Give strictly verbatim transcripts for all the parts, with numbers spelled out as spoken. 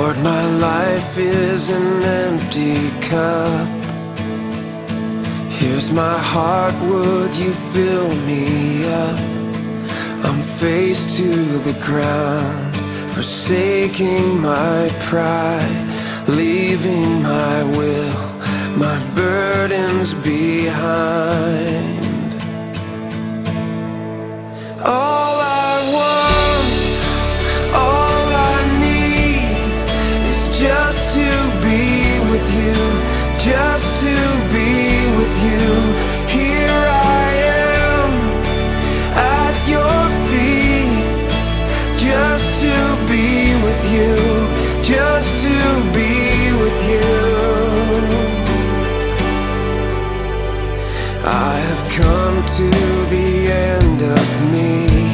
Lord, my life is an empty cup. Here's my heart, would you fill me up? I'm face to the ground, forsaking my pride, leaving my will, my burdens behind. All I want, all I need is just to be with you, just to be with you. Here I am at your feet, just to be with you, just to be with you. I have come to the end of me,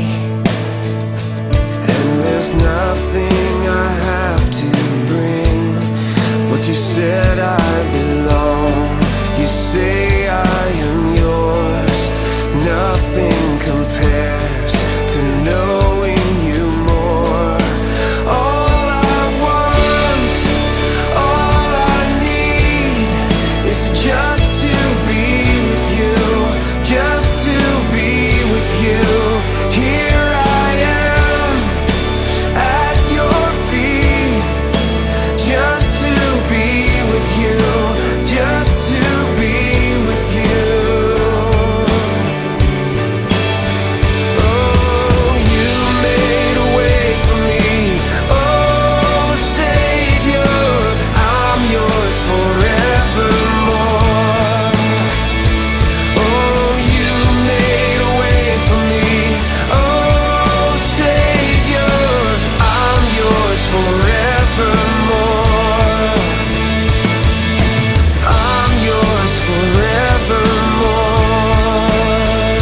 and there's nothing I have to bring. What you said I belong, you say I am yours. Nothing compares to knowing you more. All I want, all I need is just to be with you, just to be with you. Here I am at your feet, just to be with you, just to be with you. Oh, you made a way for me. Oh, Savior, I'm yours forevermore. Oh, you made a way for me. Oh, Savior, I'm yours forevermore. I'm yours forevermore.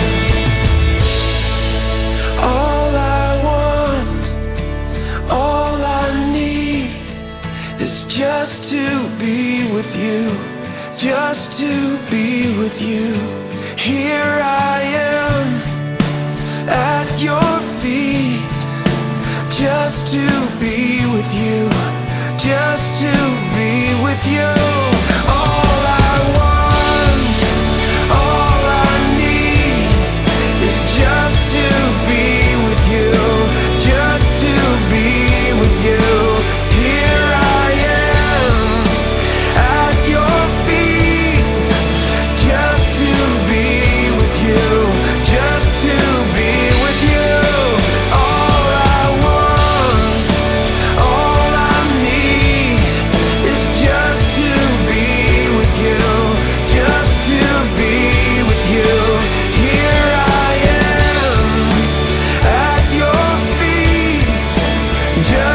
All I want, all I need is just to be with you, just to be with you. Here I am at your feet, just to be with you, just to be with you. All I want, all I need is just to be with you, just to be with you. Here I am at your feet, just to be with you, just to be with you. All I want, all I need is just to be with you, just to be with you. Here I am at your feet, just